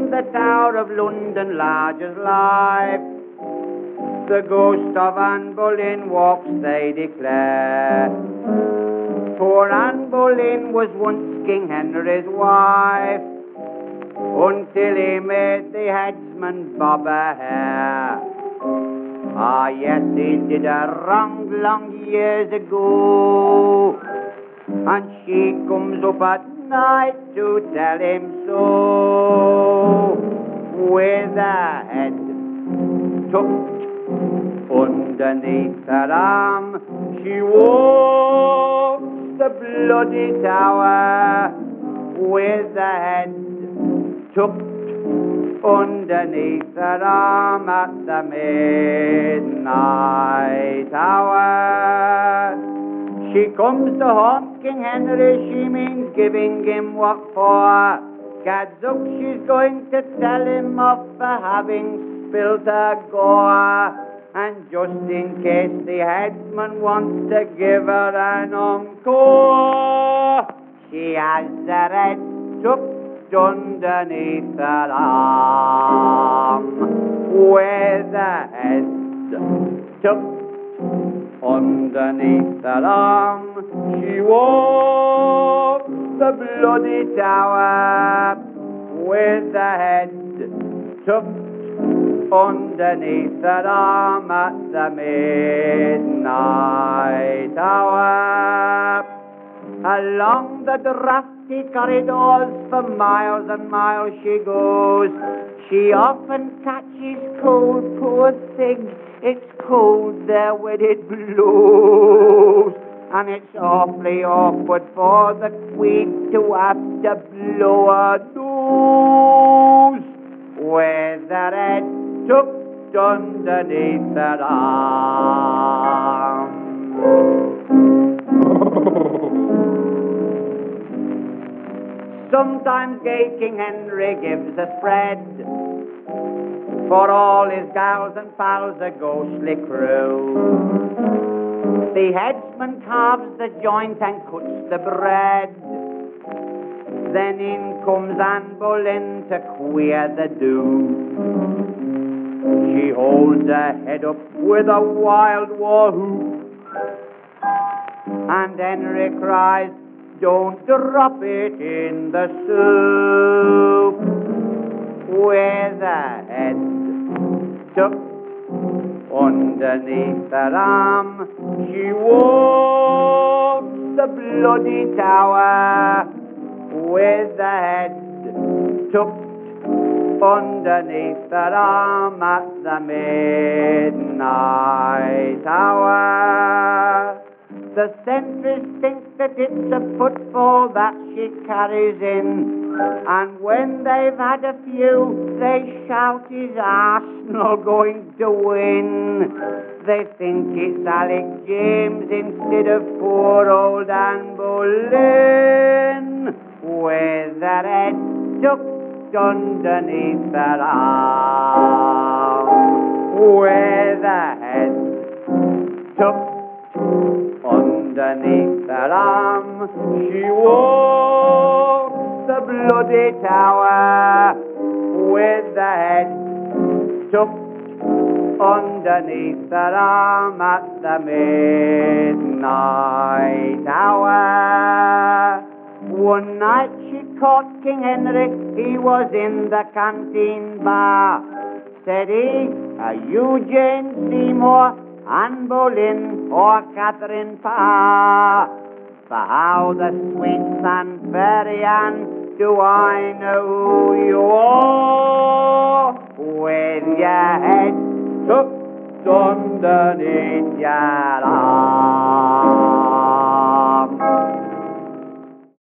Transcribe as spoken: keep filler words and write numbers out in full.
in the Tower of London, large as life. The ghost of Anne Boleyn walks, they declare. Poor Anne Boleyn was once King Henry's wife, until he made the headsman bob her hair. Ah, yes, he did a wrong long years ago, and she comes up at night to tell him so. With her head tucked underneath her arm, she walks the bloody tower. With her head tucked underneath her arm at the midnight hour. She comes to haunt King Henry, she means giving him what for. Gadzooks, she's going to tell him off for having spilt her gore. And just in case the headsman wants to give her an encore, she has her head tucked underneath her arm. With her head tucked underneath her arm, she walks the bloody tower. With her head tucked underneath her arm at the midnight hour. Along the drafty corridors for miles and miles she goes. She often catches cold, poor thing. It's cold there when it blows, and it's awfully awkward for the Queen to have to blow her nose. With her head tucked underneath her arm. Sometimes gay King Henry gives a spread for all his gals and pals, a ghostly crew. The headsman carves the joint and cuts the bread. Then in comes Anne Boleyn to queer the do. She holds her head up with a wild war whoop, and Henry cries, "Don't drop it in the soup." With her head tucked underneath her arm, she walks the bloody tower. With her head tucked underneath her arm at the midnight hour. The sentries think that it's a football that she carries in, and when they've had a few, they shout, "Is Arsenal going to win?" They think it's Alec James instead of poor old Anne Boleyn, with her head tucked underneath her arm. With her head tucked underneath her arm, she walks the bloody tower. With the head tucked underneath her arm at the midnight hour. One night she caught King Henry, he was in the canteen bar. Said he, "Are you Jane Seymour, Anne Boleyn, or Catherine Parr? For how the sweet Sanfairy Anne do I know who you are? With your head tucked underneath your arm."